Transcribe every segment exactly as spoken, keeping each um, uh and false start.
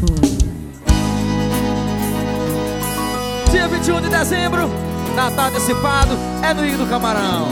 Dia vinte e um de dezembro, Natal antecipado, é no Ilho do Camarão.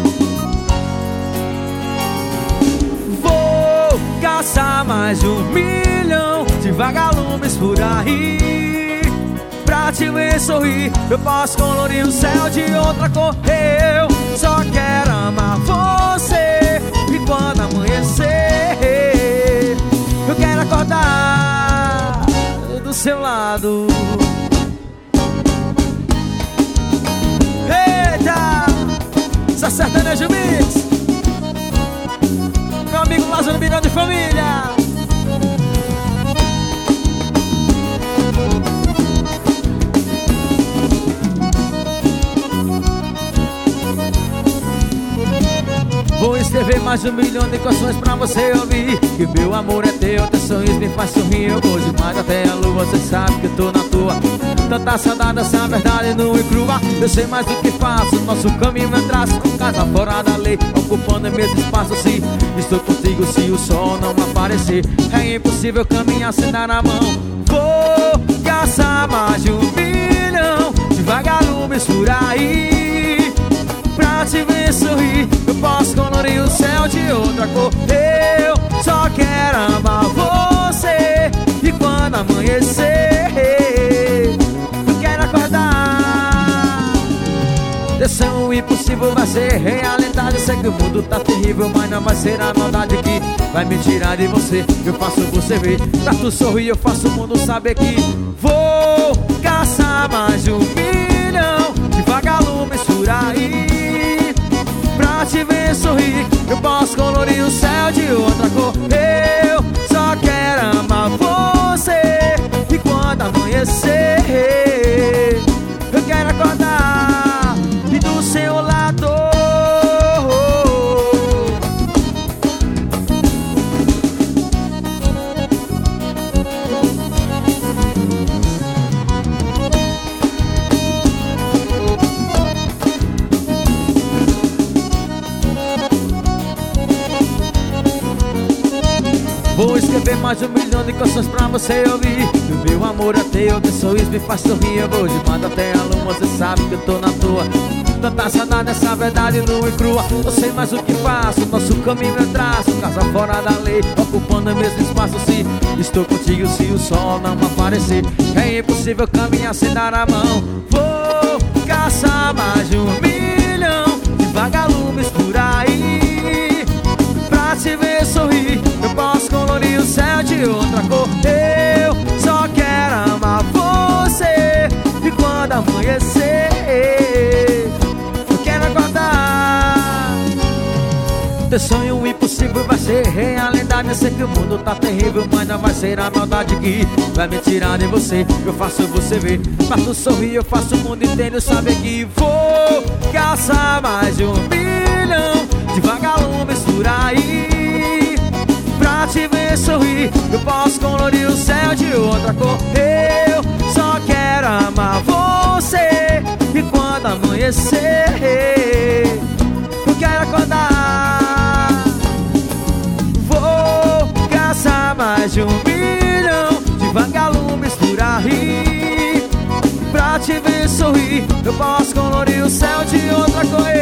Vou caçar mais de um milhão de vagalumes por aí. Pra te ver sorrir, eu posso colorir o céu de outra cor. Eu só quero amar você. E quando amanhecer, eu quero acordar do seu lado. Eita! Essa sertanejo mix. Meu amigo Lázaro Miranda de família. Vou escrever mais de um milhão de canções pra você ouvir. Que meu amor é teu, teus sonhos me faz sorrir. Eu vou demais até a lua, você sabe que eu tô na tua. Tanta saudade, essa verdade nua e crua. Eu sei mais do que faço, nosso caminho é traço. Casa fora da lei, ocupando o mesmo espaço. Se estou contigo, se o sol não aparecer, é impossível caminhar sem dar na mão. Vou caçar mais de um milhão de vagalumes por aí. Pra te ver sorrir, eu posso colorir o céu de outra cor. Eu só quero amar você. E quando amanhecer, eu quero acordar. Deção impossível vai ser realidade. Sei que o mundo tá terrível, mas não vai ser a maldade que vai me tirar de você. Eu faço você ver, pra tu sorrir eu faço o mundo saber que vou caçar mais de um milhão de vagalumes por aí. Pra te ver sorrir, eu posso colorir o céu de outra cor. Eu só quero amar você. E quando amanhecer, eu quero acordar e do seu lado. Vou escrever mais de um milhão de canções pra você ouvir. Que o meu amor é teu, teu sorriso me faz sorrir. Eu vou de manda até a lua, você sabe que eu tô na tua. Tanta saudade, essa verdade nua e crua. Eu sei mais o que faço, nosso caminho é traço. Casa fora da lei, ocupando o mesmo espaço. Se estou contigo, se o sol não aparecer, é impossível caminhar sem dar a mão. Vou caçar mais de um milhão de vagalumes por aí. Pra te ver sorrir, eu posso colorir o céu de outra cor. Eu só quero amar você. E quando amanhecer, eu quero acordar. Teu sonho impossível vai ser realidade. Eu sei que o mundo tá terrível, mas não vai ser a maldade que vai me tirar de você. Eu faço você ver, pra tu sorrir eu faço o mundo inteiro saber que vou caçar mais de um milhão de vagalumes por aí. Pra te ver sorrir, eu posso colorir o céu de outra cor. Eu só quero amar você. E quando amanhecer, eu quero acordar. Vou caçar mais de um milhão de vagalumes por aí. Pra te ver sorrir, eu posso colorir o céu de outra cor.